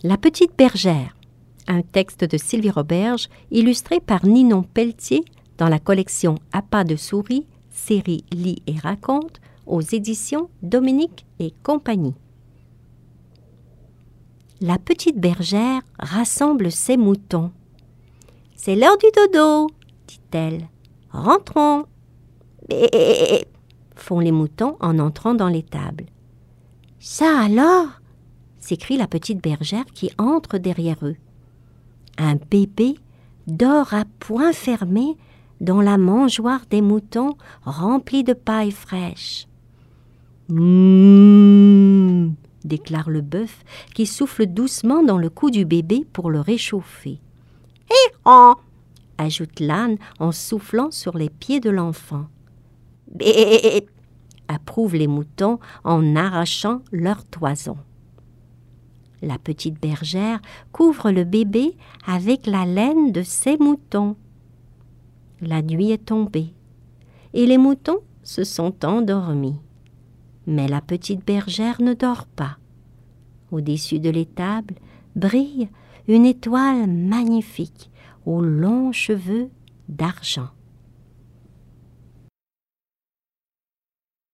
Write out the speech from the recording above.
La petite bergère, un texte de Sylvie Roberge, illustré par Ninon Pelletier dans la collection À pas de souris, série Lis et raconte, aux éditions Dominique et compagnie. La petite bergère rassemble ses moutons. « C'est l'heure du dodo, dit-elle. « Rentrons. » Bé, font les moutons en entrant dans l'étable. « Ça alors !» s'écrie la petite bergère qui entre derrière eux. Un bébé dort à poings fermés dans la mangeoire des moutons remplie de paille fraîche. « Mouh !» déclare le bœuf qui souffle doucement dans le cou du bébé pour le réchauffer. « Hé oh !» ajoute l'âne en soufflant sur les pieds de l'enfant. « Bé !» approuvent les moutons en arrachant leur toison. La petite bergère couvre le bébé avec la laine de ses moutons. La nuit est tombée et les moutons se sont endormis. Mais la petite bergère ne dort pas. Au-dessus de l'étable brille une étoile magnifique aux longs cheveux d'argent.